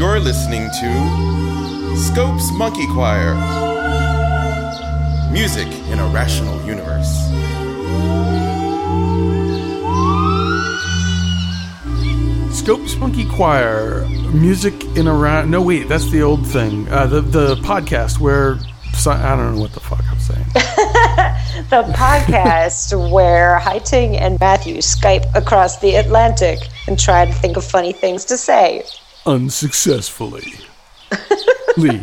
You're listening to Scope's Monkey Choir. Music in a Rational Universe. Scope's Monkey Choir. Music in a No, wait, that's the old thing. The podcast where... I don't know what the fuck I'm saying. The podcast where Haiting and Matthew Skype across the Atlantic and try to think of funny things to say. Unsuccessfully. Lee.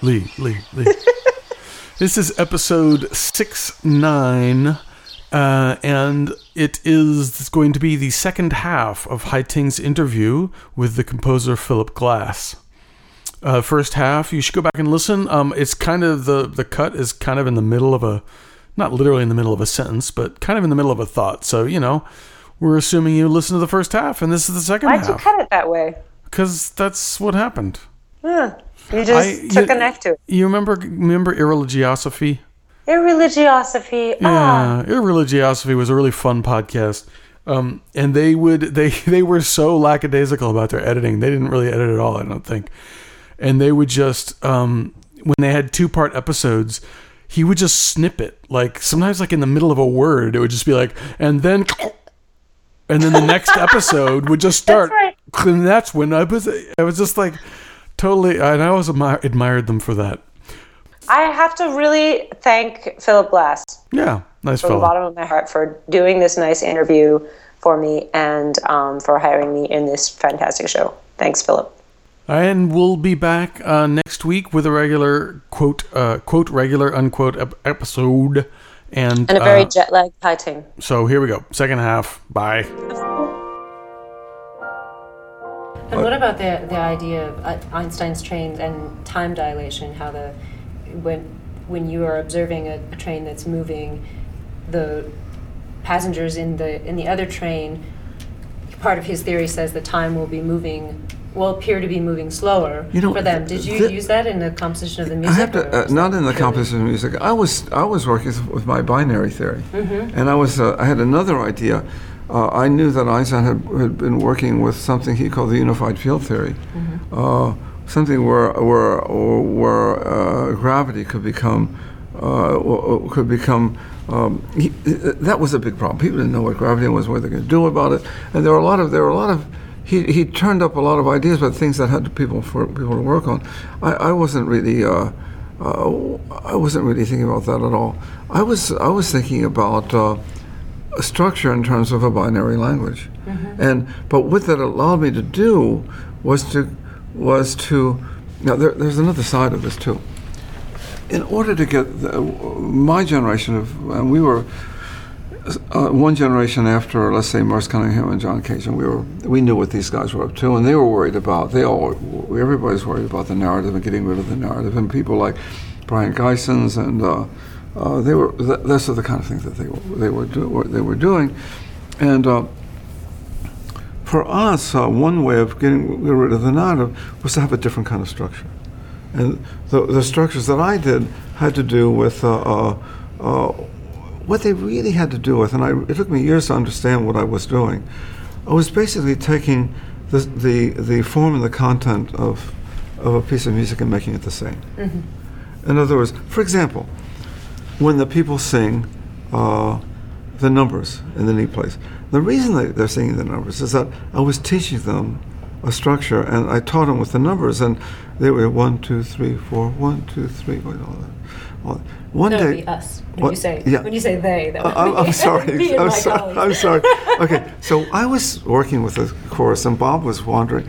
This is episode 6-9, and it is going to be the second half of Haiting's interview with the composer Philip Glass. First half, you should go back and listen. It's kind of the cut is kind of in the middle of a, not literally in the middle of a sentence, but kind of in the middle of a thought. So, you know, we're assuming you listen to the first half, and this is the second half. Why'd you cut it that way? Because that's what happened. You just took a knife to it. You remember Irreligiosophy? Irreligiosophy. Yeah, Irreligiosophy was a really fun podcast. And they were so lackadaisical about their editing. They didn't really edit at all, I don't think. And they would just, when they had 2-part episodes, he would just snip it. Like, sometimes like in the middle of a word, it would just be like, and then the next episode would just start. That's right. And that's when I was just like, totally, and I always admired them for that. I have to really thank Philip Glass. Yeah, nice from fellow. the bottom of my heart for doing this nice interview for me and for hiring me in this fantastic show. Thanks, Philip. And we'll be back next week with a regular quote regular unquote episode and a very jet lagged Haiting. So here we go, second half. Bye. And what about the idea of Einstein's trains and time dilation? How when you are observing a train that's moving, the passengers in the other train, part of his theory says the time will appear to be moving slower for them. Did you use that in the composition of the music? I have to, not in the composition of the music. I was working with my binary theory, and I had another idea. I knew that Einstein had been working with something he called the unified field theory, something where gravity could become. That was a big problem. People didn't know what gravity was, what they're going to do about it, and there were a lot of. He turned up a lot of ideas about things that had people to work on. I wasn't really thinking about that at all. I was thinking about a structure in terms of a binary language, but what that allowed me to do was to now there's another side of this too. In order to get my generation and we were one generation after, let's say, Merce Cunningham and John Cage, and we knew what these guys were up to, and they were worried about. Everybody's worried about the narrative and getting rid of the narrative, and people like Brian Geissens and those are the kind of things that they were doing, and for us, one way of getting rid of the narrative was to have a different kind of structure. And the structures that I did had to do with what they really had to do with, and it took me years to understand what I was doing. I was basically taking the form and the content of a piece of music and making it the same. In other words, for example, when the people sing the numbers in the knee place, the reason they're singing the numbers is that I was teaching them a structure, and I taught them with the numbers, and they were 1, 2, 3, 4, 1, 2, 3, all that. One that day, would be us. When you say they, that would be I'm sorry. me and I'm my sorry. colleagues. I'm sorry. Okay, so I was working with a chorus, and Bob was wandering.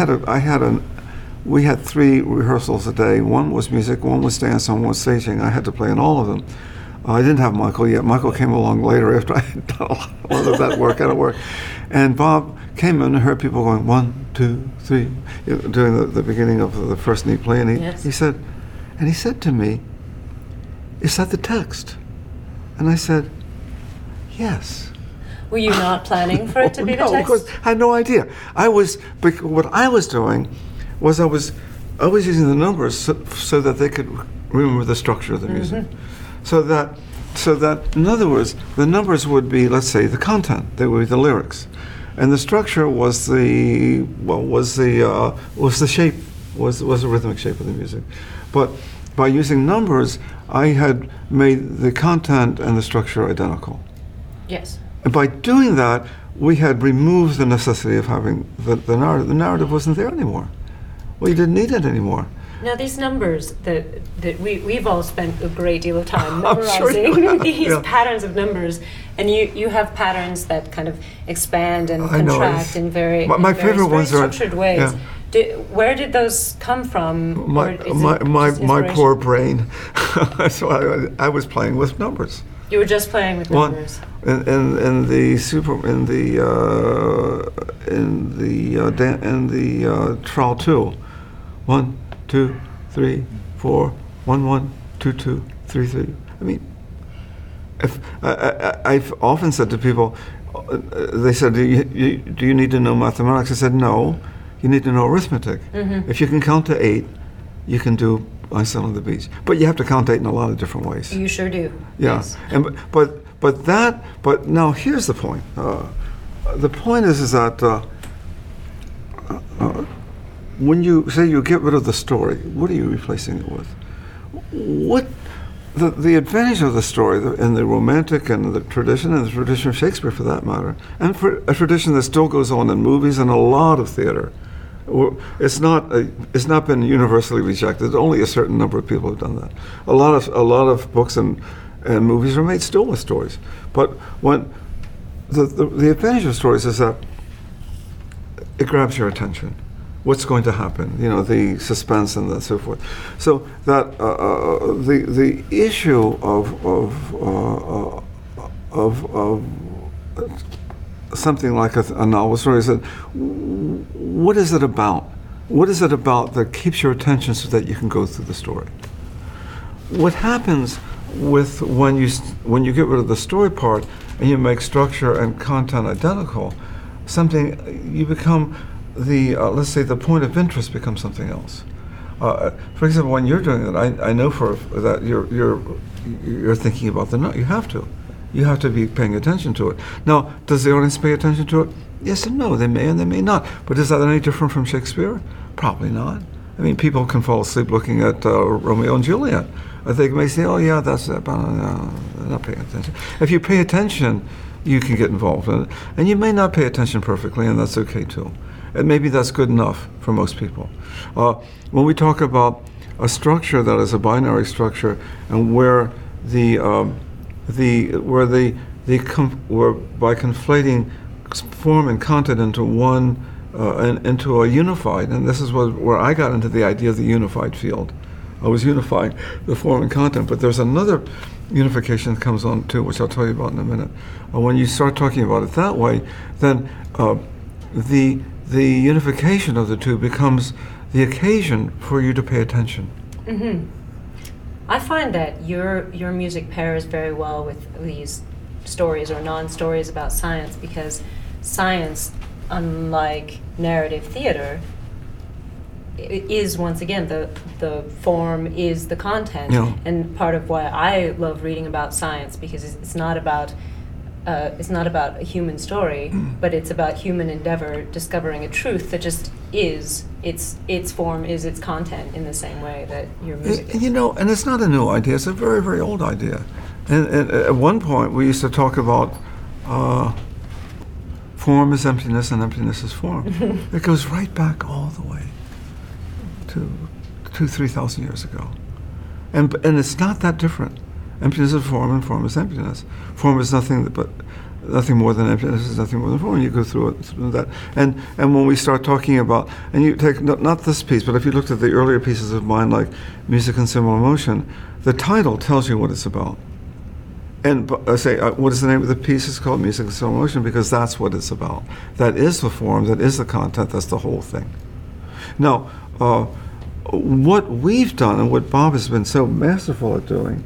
We had 3 rehearsals a day. One was music, one was dance, and one was staging. I had to play in all of them. I didn't have Michael yet. Michael came along later after I had done a lot of that work, And Bob came in and heard people going 1, 2, 3, during the beginning of the first knee play, and he said to me, "Is that the text?" And I said, "Yes." Were you not planning for it to be the text? No, because I had no idea. What I was doing was I was using the numbers so that they could remember the structure of the music. So that in other words, the numbers would be, let's say, the content. They would be the lyrics, and the structure was the shape was the rhythmic shape of the music. But by using numbers, I had made the content and the structure identical. Yes. And by doing that, we had removed the necessity of having the narrative. The narrative wasn't there anymore. Well, you didn't need it anymore. Now, these numbers that we've all spent a great deal of time I'm sure memorizing you have, these yeah. patterns of numbers, and you have patterns that kind of expand and I know, contract in very my in very favorite ones are structured ways. yeah. Where did those come from? My Or is it my just my inspiration? poor brain. So I was playing with numbers. You were just playing with One numbers. in the trial 2, 1, 2, 3, 4, 1, 1, 2, 2, 3, 3. I mean, if I've often said to people, they said, do you need to know mathematics? I said, no, you need to know arithmetic. Mm-hmm. If you can count to 8, you can do Einstein on the Beach. But you have to count 8 in a lot of different ways. You sure do. Yeah, Yes. and but now here's the point. The point is that when you say you get rid of the story, what are you replacing it with? What the advantage of the story in the Romantic and the tradition of Shakespeare, for that matter, and for a tradition that still goes on in movies and a lot of theater. It's not been universally rejected. Only a certain number of people have done that. A lot of books and movies are made still with stories. But when the advantage of stories is that it grabs your attention. What's going to happen? You know, the suspense and so forth. So that the issue of something like a novel story is that what is it about? What is it about that keeps your attention so that you can go through the story? What happens with when you get rid of the story part and you make structure and content identical, you become let's say the point of interest becomes something else. For example, when you're doing it, I know that you're thinking about the note. You have to. You have to be paying attention to it. Now, does the audience pay attention to it? Yes and no. They may and they may not. But is that any different from Shakespeare? Probably not. I mean, people can fall asleep looking at Romeo and Juliet. They may say, oh yeah, that's it, but they're not paying attention. If you pay attention, you can get involved in it. And you may not pay attention perfectly, and that's okay too. And maybe that's good enough for most people. When we talk about a structure that is a binary structure, and where by conflating form and content into one and into a unified, and this is where I got into the idea of the unified field. I was unifying the form and content, but there's another unification that comes on too, which I'll tell you about in a minute. When you start talking about it that way, then the unification of the two becomes the occasion for you to pay attention. Mm-hmm. I find that your music pairs very well with these stories or non-stories about science, because science, unlike narrative theater, is once again the form is the content. Yeah. And part of why I love reading about science, because it's not about a human story, but it's about human endeavor discovering a truth that just is. Its form is its content in the same way that your music is. You know, and it's not a new idea. It's a very, very old idea. And at one point, we used to talk about form is emptiness and emptiness is form. It goes right back all the way to 3,000 years ago. And it's not that different. Emptiness is form and form is emptiness. Form is nothing more than emptiness is nothing more than form. You go through that. And when we start talking about, and you take, not this piece, but if you looked at the earlier pieces of mine, like Music and Symbol Emotion, the title tells you what it's about. And I say, what is the name of the piece? It's called Music and Symbol Emotion, because that's what it's about. That is the form, that is the content, that's the whole thing. Now, what we've done, and what Bob has been so masterful at doing,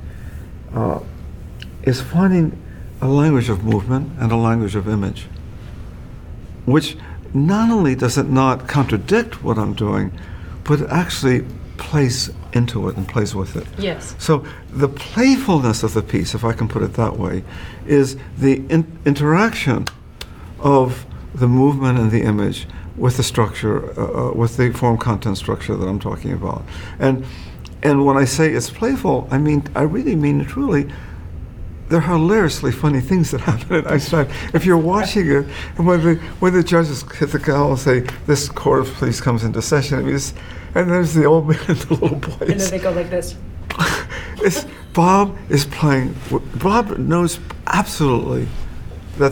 is finding a language of movement and a language of image, which not only does it not contradict what I'm doing, but it actually plays into it and plays with it. Yes. So the playfulness of the piece, if I can put it that way, is the interaction of the movement and the image with the structure, with the form content structure that I'm talking about. And when I say it's playful, I really mean it truly. They're hilariously funny things that happen at Einstein. If you're watching it, and when the judges hit the gavel and say, "This court of please comes into session," and there's the old man and the little boys. And then they go like this. Bob is playing. Bob knows absolutely that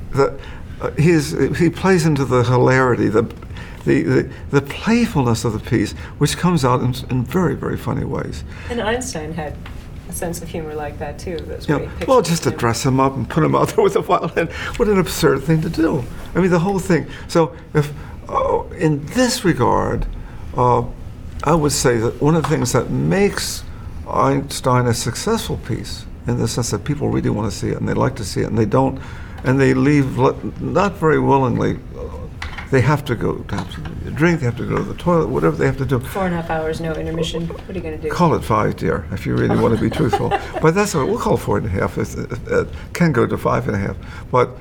he plays into the hilarity, the playfulness of the piece, which comes out in very, very funny ways. And Einstein had a sense of humor like that too. Those great pictures well, just to of him. dress him up and put him out there with a violin, what an absurd thing to do. The whole thing. So, if in this regard, I would say that one of the things that makes Einstein a successful piece, in the sense that people really want to see it and they like to see it, and they don't, and they leave not very willingly. They have to go to have a drink, they have to go to the toilet, whatever they have to do. 4.5 hours, no intermission. What are you going to do? Call it 5, dear, if you really want to be truthful. But that's what we'll call 4.5. It can go to 5.5. But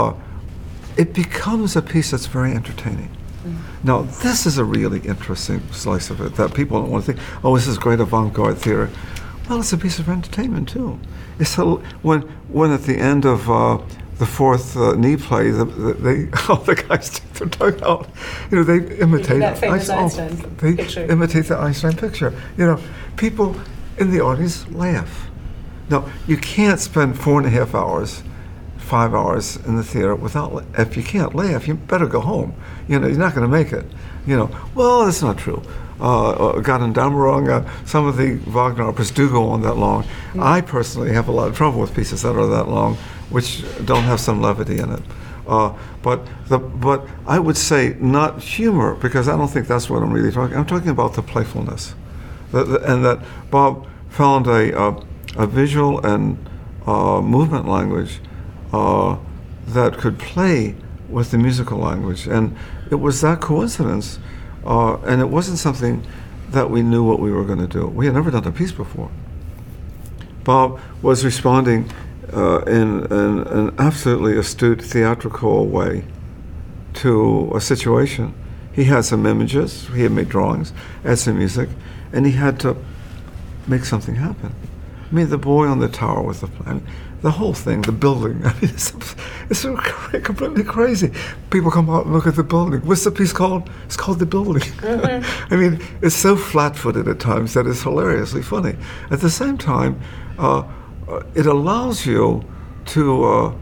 it becomes a piece that's very entertaining. Mm-hmm. Now, this is a really interesting slice of it that people don't want to think, oh, this is great avant-garde theater. Well, it's a piece of entertainment, too. It's when at the end of the fourth knee play, the guys take their tongue out. They imitate that famous Einstein picture. They imitate the Einstein picture. People in the audience laugh. Now, you can't spend 4.5 hours, 5 hours in the theater without. If you can't laugh, you better go home. You're not going to make it. Well, that's not true. Gott und Dämmerung, some of the Wagner operas do go on that long. Mm. I personally have a lot of trouble with pieces that are that long, which don't have some levity in it. But I would say not humor, because I don't think that's what I'm really talking. I'm talking about the playfulness, and that Bob found a visual and movement language that could play with the musical language, and it was that coincidence, and it wasn't something that we knew what we were going to do. We had never done a piece before. Bob was responding in an absolutely astute theatrical way to a situation. He had some images, he had made drawings, had some music, and he had to make something happen. The boy on the tower with the whole thing, the building. It's completely crazy. People come out and look at the building. What's the piece called? It's called The Building. Mm-hmm. It's so flat-footed at times that it's hilariously funny. At the same time, it allows you to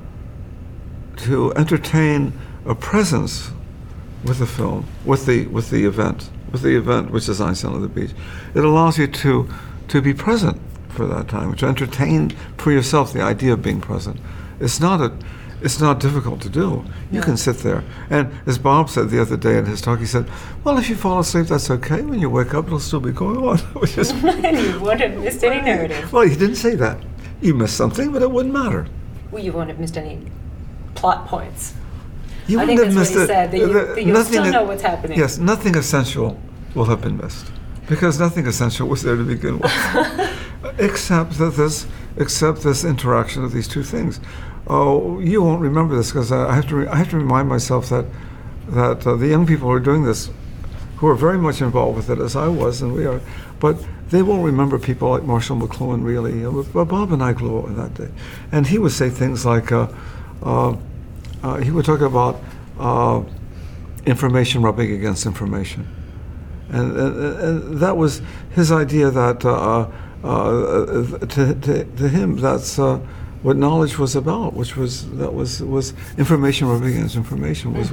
entertain a presence with the film, with the event, which is Einstein on the Beach. It allows you to be present for that time, to entertain for yourself the idea of being present. It's not difficult to do. You can sit there, and as Bob said the other day in his talk, he said, "Well, if you fall asleep, that's okay. When you wake up, it'll still be going on." Which is and you wouldn't have missed any narrative. Well, he didn't say that. You missed something, but it wouldn't matter. Well, you wouldn't have missed any plot points. You I wouldn't think have that's missed what he said, that you'll still know what's happening. Yes, nothing essential will have been missed, because nothing essential was there to begin with, except this interaction of these two things. Oh, you won't remember this, because I have to remind myself that the young people who are doing this, who are very much involved with it, as I was and we are, but they won't remember people like Marshall McLuhan, really. But Bob and I grew up that day. And he would say things like, he would talk about information rubbing against information. And that was his idea that to him, that's what knowledge was about, which was information rubbing against information, was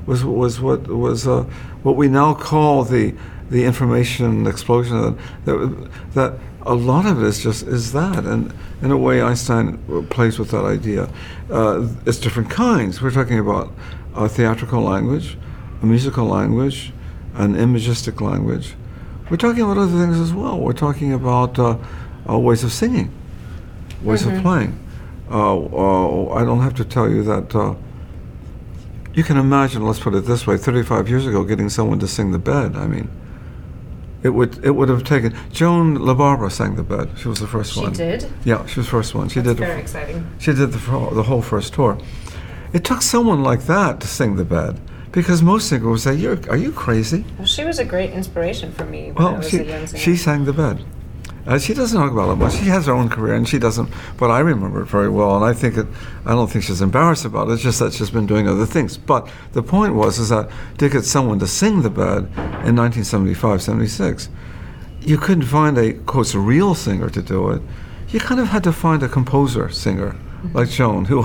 what we now call the information explosion. That a lot of it is that, and in a way Einstein plays with that idea. It's different kinds. We're talking about a theatrical language, a musical language, an imagistic language. We're talking about other things as well. We're talking about ways of singing, ways of playing. I don't have to tell you that you can imagine, let's put it this way, 35 years ago, getting someone to sing The Bed. I mean, it would have taken. Joan LaBarbera sang The Bed. She was the first one. She did? Yeah, she was the first one. She did. Very exciting. She did the whole first tour. It took someone like that to sing The Bed. because most singers would say, "Are you crazy?" Well, she was a great inspiration for me when I was a young singer. She sang the bed. She doesn't talk about it much. She has her own career, and she doesn't. But I remember it very well, and I don't think she's embarrassed about it. It's just that she's been doing other things. But the point is that to get someone to sing the bed in 1975, 76, you couldn't find a quote real singer to do it. You kind of had to find a composer singer like Joan, who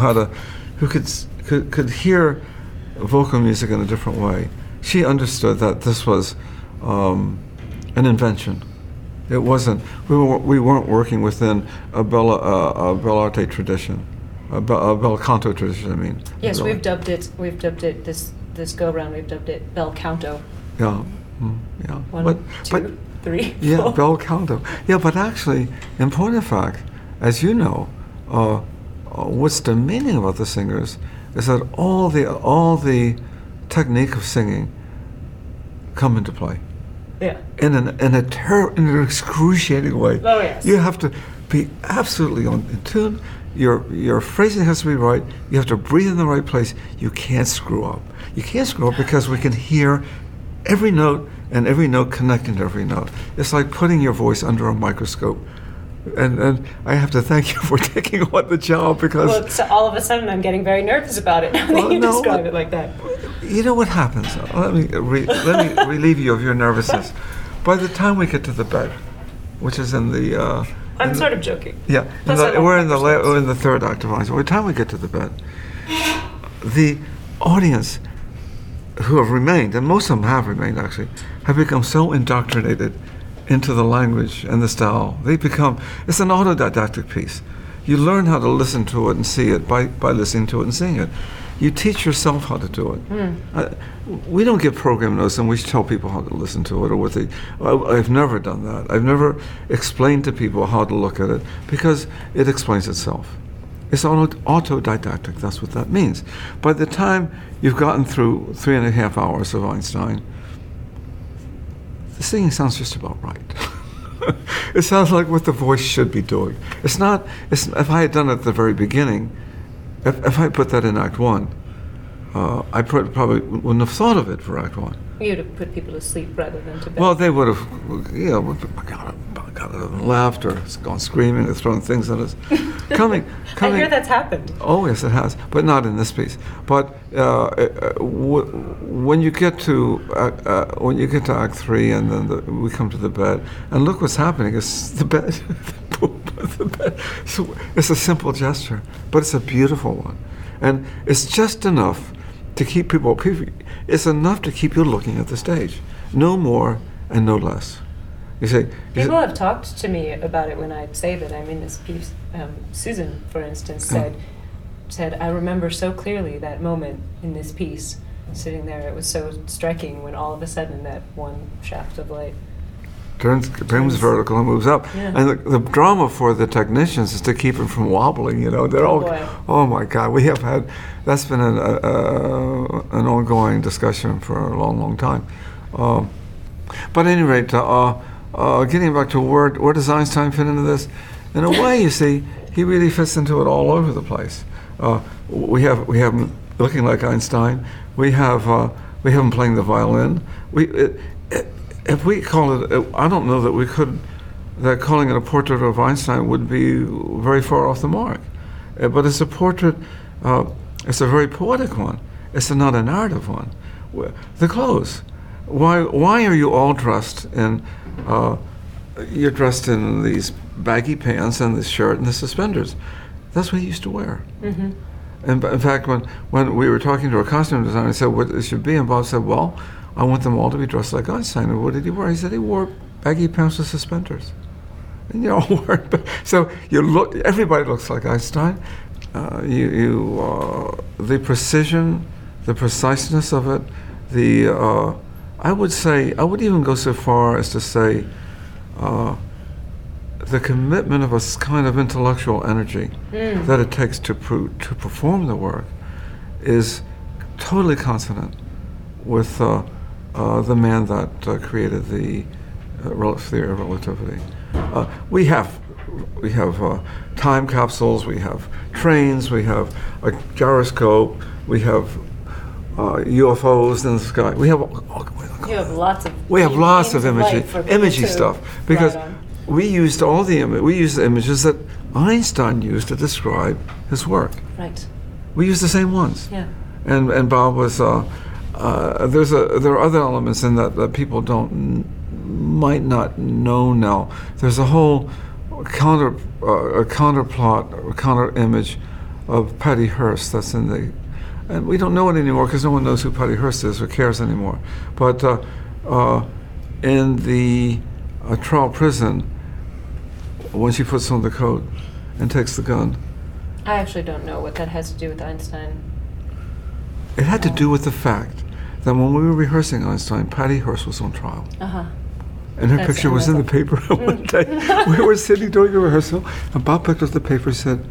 could hear vocal music in a different way. She understood that this was an invention. It wasn't. We weren't working within a bel arte tradition, a bel canto tradition. I mean. Yes, we've dubbed it this go round. We've dubbed it bel canto. Yeah, yeah. One, two, three. Yeah, four. bel canto. Yeah, but actually, in point of fact, as you know, what's demeaning about the singers is that all the technique of singing come into play. Yeah. In an excruciating way. Oh yes. You have to be absolutely in tune. Your phrasing has to be right. You have to breathe in the right place. You can't screw up. You can't screw up because we can hear every note and every note connecting to every note. It's like putting your voice under a microscope. And I have to thank you for taking on the job because... Well, so all of a sudden I'm getting very nervous about it now that you describe it like that. You know what happens? Let me relieve you of your nervousness. By the time we get to the bed, which is in the... I'm sort of joking. Yeah, we're in the third act of Einstein. By the time we get to the bed, the audience who have remained, and most of them have remained actually, have become so indoctrinated into the language and the style. It's an autodidactic piece. You learn how to listen to it and see it by listening to it and seeing it. You teach yourself how to do it. We don't give program notes and we tell people how to listen to it or what they... I've never done that. I've never explained to people how to look at it because it explains itself. It's autodidactic, that's what that means. By the time you've gotten through 3.5 hours of Einstein, the singing sounds just about right. It sounds like what the voice should be doing. If I had done it at the very beginning, if I put that in Act 1, I probably wouldn't have thought of it for Act 1. You'd have put people to sleep rather than to bed. Well, they would have, got up and left or gone screaming or thrown things at us. Coming. I hear that's happened. Oh, yes, it has, but not in this piece. But when you get to Act 3 and then we come to the bed, and look what's happening. It's the bed. The bed. So it's a simple gesture, but it's a beautiful one. And it's just enough to keep people, it's enough to keep you looking at the stage. No more and no less. You say, people have talked to me about it when I say that I'm in this piece. Susan, for instance, said, I remember so clearly that moment in this piece, sitting there. It was so striking when all of a sudden that one shaft of light turns vertical and moves up. Yeah. And the drama for the technicians is to keep it from wobbling, They're oh my God, we have had, that's been an ongoing discussion for a long, long time. But at any rate, getting back to where does Einstein fit into this? In a way, you see, he really fits into it all over the place. We have him looking like Einstein. We have him playing the violin. If we call it, I don't know that we could, that calling it a portrait of Einstein would be very far off the mark. But it's a portrait, it's a very poetic one. It's not a narrative one. The clothes. Why are you all dressed in, you're dressed in these baggy pants and this shirt and the suspenders? That's what he used to wear. Mm-hmm. And in fact, when we were talking to our costume designer, I said, what it should be? And Bob said, well, I want them all to be dressed like Einstein. And what did he wear? He said he wore baggy pants with suspenders. And you all wear so everybody looks like Einstein. The precision, the preciseness of it, I would even go so far as to say the commitment of a kind of intellectual energy that it takes to perform the work is totally consonant with the man that created the theory of relativity. We have time capsules, we have trains, we have a gyroscope, we have UFOs in the sky. We have You have lots of. we have lots of beams light imaging for people to stuff because ride on. we used the images that Einstein used to describe his work. Right. We used the same ones. Yeah. And Bob was there are other elements in that people might not know now. There's a whole counter image of Patty Hearst that's in the, and we don't know it anymore because no one knows who Patty Hearst is or cares anymore. But in the trial prison, when she puts on the coat and takes the gun, I actually don't know what that has to do with Einstein. it had to do with the fact that when we were rehearsing Einstein, Patty Hearst was on trial. Uh-huh. And her That's picture was in the paper one day. We were sitting doing a rehearsal, and Bob picked up the paper and said,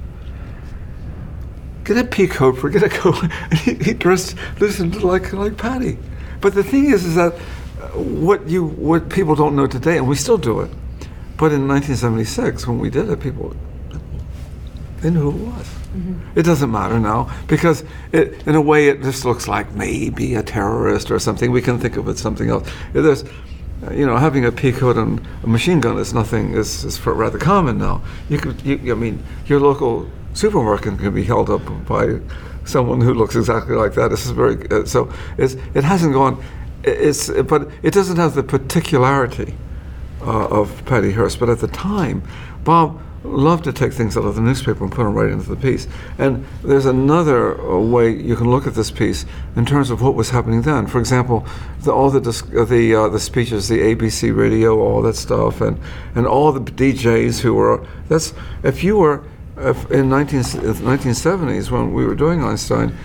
"Get a pea coat, forget a coat." And he dressed, listened like Patty. But the thing is that what people don't know today, and we still do it, but in 1976 when we did it, people they knew who it was. Mm-hmm. It doesn't matter now because in a way it just looks like maybe a terrorist or something. We can think of it something else. There's, having a pea coat and a machine gun is nothing. Is rather common now. I mean, your local supermarket can be held up by someone who looks exactly like that. This is very so. It hasn't gone. But it doesn't have the particularity of Patty Hearst. But at the time, Bob loved to take things out of the newspaper and put them right into the piece. And there's another way you can look at this piece in terms of what was happening then. For example, all the speeches, the ABC radio, all that stuff, and all the DJs who were. If in 1970s when we were doing Einstein,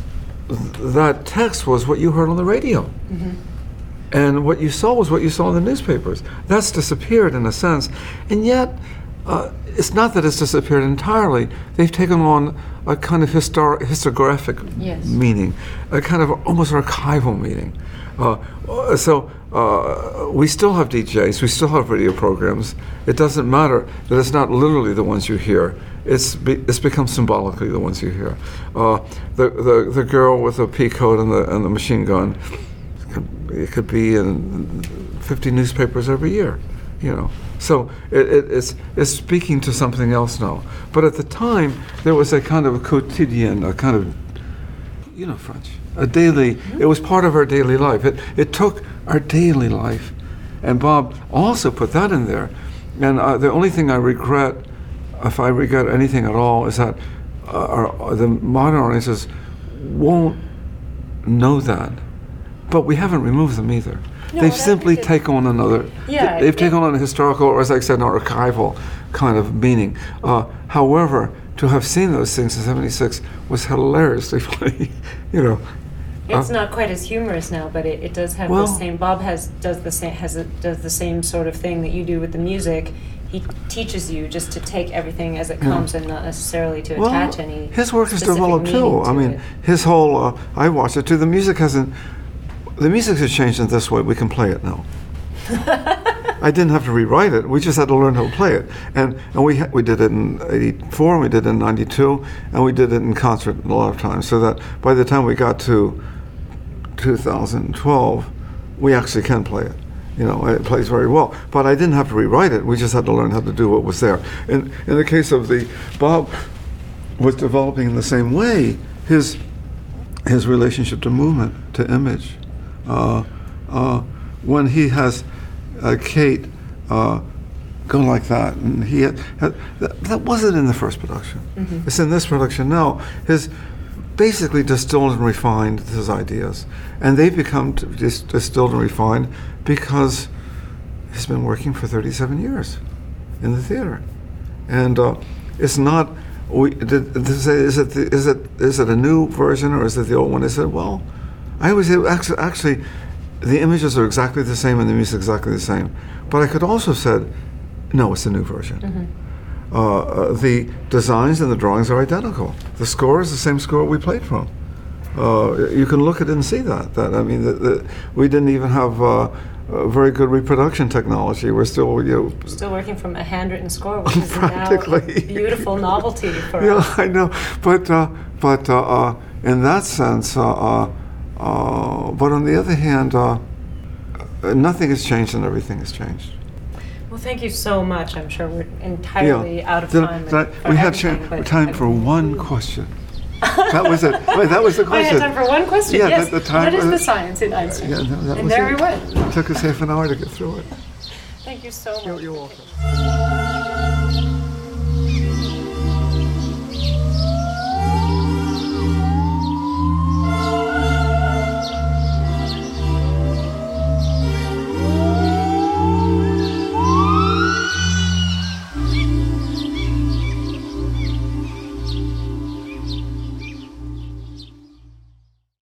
that text was what you heard on the radio. Mm-hmm. And what you saw was what you saw in the newspapers. That's disappeared in a sense. And yet, it's not that it's disappeared entirely. They've taken on a kind of historiographic meaning, a kind of almost archival meaning. So we still have DJs, we still have radio programs. It doesn't matter that it's not literally the ones you hear. It's become symbolically the ones you hear. The girl with the pea coat and the machine gun, it could be in 50 newspapers every year, So it's speaking to something else now. But at the time, there was a kind of a quotidien, a kind of, French, a daily. It was part of our daily life. It took our daily life, and Bob also put that in there. And the only thing I regret, if I regret anything at all, is that the modern audiences won't know that. But we haven't removed them either. No, they've simply taken on another. Yeah, they've taken on a historical, or as I said, an archival kind of meaning. However, to have seen those things in '76 was hilariously funny. It's not quite as humorous now, but it does have the same. Bob does the same sort of thing that you do with the music. He teaches you just to take everything as it comes and not necessarily to attach any. His work has developed too. I mean, his whole. I watched it too. The music hasn't. The music has changed in this way. We can play it now. I didn't have to rewrite it. We just had to learn how to play it. And we did it in '84, and we did it in '92, and we did it in concert a lot of times. So that by the time we got to 2012, we actually can play it. It plays very well. But I didn't have to rewrite it. We just had to learn how to do what was there. In the case of Bob was developing in the same way his relationship to movement, to image. When he has Kate go like that, and he had that wasn't in the first production. Mm-hmm. It's in this production now. His basically distilled and refined his ideas, and they've become distilled and refined because he's been working for 37 years in the theater, and it's not. Is it a new version or is it the old one? I said, well. I always say, actually, the images are exactly the same and the music is exactly the same. But I could also have said, no, it's a new version. Mm-hmm. The designs and the drawings are identical. The score is the same score we played from. You can look at it and see that. We didn't even have very good reproduction technology. We're still, still working from a handwritten score, which is practically now a beautiful novelty for us. Yeah, I know. But in that sense. But on the other hand, nothing has changed and everything has changed. Well, thank you so much. I'm sure we're entirely out of time. We had time for one question. That was it. Wait, that was the question. I had time for one question. Yeah, yes. the time. What is the science in Einstein? Yeah, that and was there it. we went. It took us half an hour to get through it. Thank you so much. You're welcome.